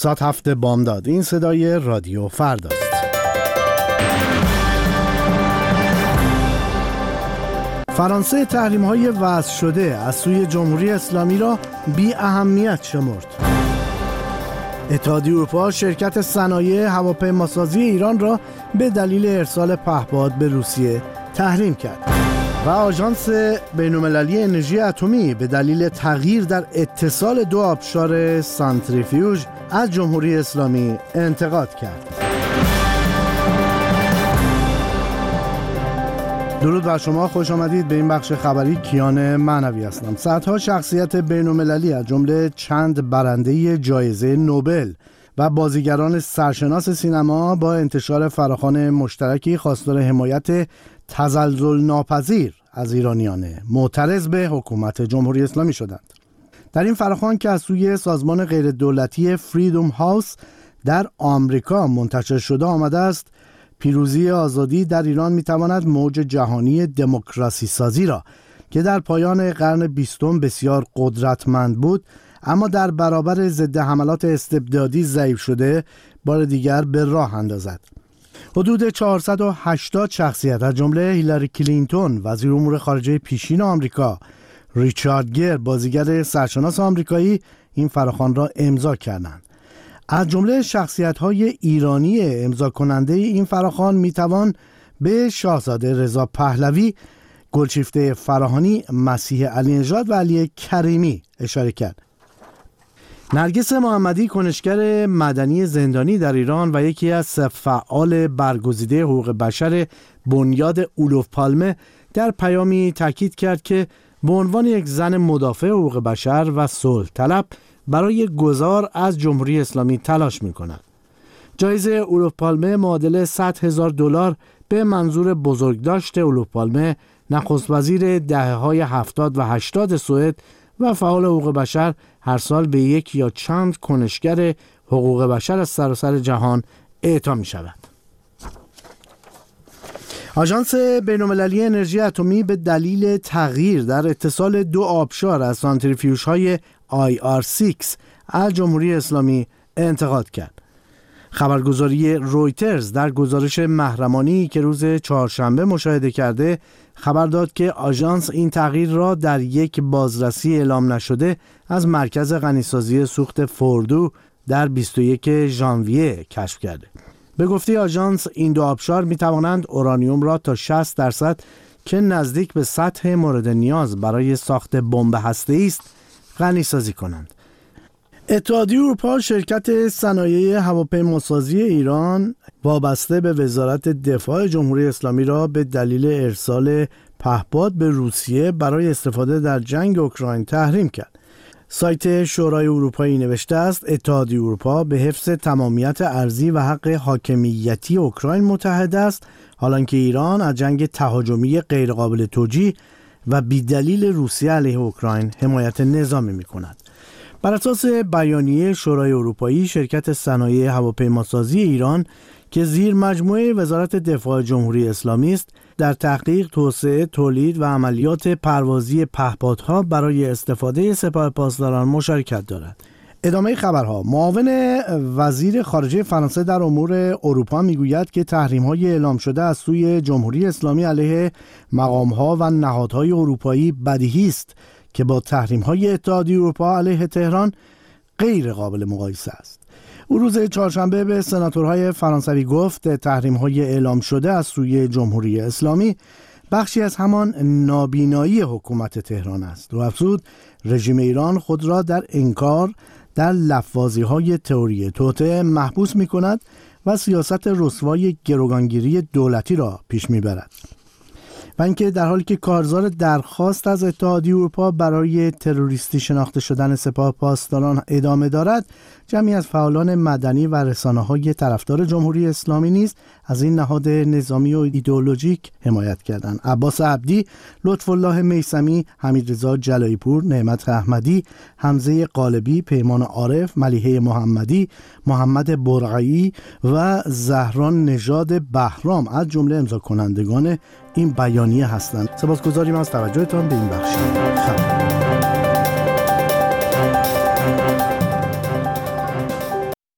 ساعت 7 بامداد. این صدای رادیو فرداست. فرانسه تحریم‌های وضع شده از سوی جمهوری اسلامی را بی اهمیت شمرد. اتحادیه اروپا شرکت صنایع هواپیماسازی ایران را به دلیل ارسال پهپاد به روسیه تحریم کرد. و آژانس بین‌المللی انرژی اتمی به دلیل تغییر در اتصال دو آبشار سانتریفیوژ از جمهوری اسلامی انتقاد کرد. درود بر شما، خوش آمدید به این بخش خبری. کیان معنوی هستم. صدها شخصیت بین‌المللی از جمله چند برنده جایزه نوبل و بازیگران سرشناس سینما با انتشار فراخوان مشترکی خواستار حمایت تزلزل ناپذیر از ایرانیان معترض به حکومت جمهوری اسلامی شدند. در این فراخوان که از سوی سازمان غیردولتی فریدم هاوس در آمریکا منتشر شده آمده است پیروزی آزادی در ایران میتواند موج جهانی دموکراسی سازی را که در پایان قرن 20 بسیار قدرتمند بود اما در برابر ضد حملات استبدادی ضعیف شده بار دیگر به راه اندازد. حدود 480 شخصیت از جمله هیلاری کلینتون وزیر امور خارجه پیشین آمریکا، ریچارد گیر بازیگر سرشناس آمریکایی این فراخوان را امضا کردند. از جمله شخصیت‌های ایرانی امضا کننده این فراخوان میتوان به شاهزاده رضا پهلوی، گلشیفته فراهانی، مسیح علی نژاد و علی کریمی اشاره کرد. نرگس محمدی کنشگر مدنی زندانی در ایران و یکی از فعال برگزیده حقوق بشر بنیاد اولوف پالمه در پیامی تاکید کرد که به عنوان یک زن مدافع حقوق بشر و صلح طلب برای گذار از جمهوری اسلامی تلاش می‌کند. جایزه اولوف پالمه معادل $100,000 به منظور بزرگداشت اولوف پالمه، نخست وزیر دهه‌های 70 و 80 سوئد و فعال حقوق بشر، هر سال به یک یا چند کنشگر حقوق بشر از سراسر جهان اعطا می شود. آژانس بین‌المللی انرژی اتمی به دلیل تغییر در اتصال دو آبشار از سانتریفیوژهای IR6 از جمهوری اسلامی انتقاد کرد. خبرگزاری رویترز در گزارش محرمانی که روز چهارشنبه مشاهده کرده خبر داد که آژانس این تغییر را در یک بازرسی اعلام نشده از مرکز غنیسازی سوخت فوردو در 21 ژانویه کشف کرده. به گفته آژانس این دو آبشار می توانند اورانیوم را تا 60% که نزدیک به سطح مورد نیاز برای ساخت بمب هسته‌ای است غنیسازی کنند. اتحادیه اروپا شرکت صنایع هواپیماسازی ایران وابسته به وزارت دفاع جمهوری اسلامی را به دلیل ارسال پهپاد به روسیه برای استفاده در جنگ اوکراین تحریم کرد. سایت شورای اروپایی نوشته است اتحادیه اروپا به حفظ تمامیت ارضی و حق حاکمیتی اوکراین متحد است، حالانکه ایران از جنگ تهاجمی غیرقابل توجیه و بی‌دلیل روسیه علیه اوکراین حمایت نظامی می‌کند. بر اساس بیانیه شورای اروپایی، شرکت صنایع هواپیماسازی ایران که زیر مجموعه وزارت دفاع جمهوری اسلامی است، در تحقیق، توسعه، تولید و عملیات پروازی پهپادها برای استفاده سپاه پاسداران مشارکت دارد. ادامه خبرها. معاون وزیر خارجه فرانسه در امور اروپا میگوید که تحریم‌های اعلام شده از سوی جمهوری اسلامی علیه مقام‌ها و نهادهای اروپایی بدیهی است که با تحریم‌های اتحادیه اروپا علیه تهران غیر قابل مقایسه است. او روز چهارشنبه به سناتورهای فرانسوی گفت تحریم‌های اعلام شده از سوی جمهوری اسلامی بخشی از همان نابینایی حکومت تهران است. و افزود رژیم ایران خود را در انکار در لفاظی‌های تئوری توطئه محبوس می‌کند و سیاست رسوای گروگانگیری دولتی را پیش می‌برد. و اینکه در حالی که کارزار درخواست از اتحادیه اروپا برای تروریستی شناخته شدن سپاه پاسداران ادامه دارد، جمعی از فعالان مدنی و رسانه‌های طرفدار جمهوری اسلامی نیز از این نهاد نظامی و ایدئولوژیک حمایت کردند. عباس عبدی، لطف الله میثمی، حمیدرضا جلایی پور، نعمت احمدی، حمزه قالبی، پیمان عارف، ملیحه محمدی، محمد برعی و زهران نژاد بهرام از جمله امضا کنندگان این بیانیه هستند. سپاسگزاریم از توجهتان به این بخش خبر.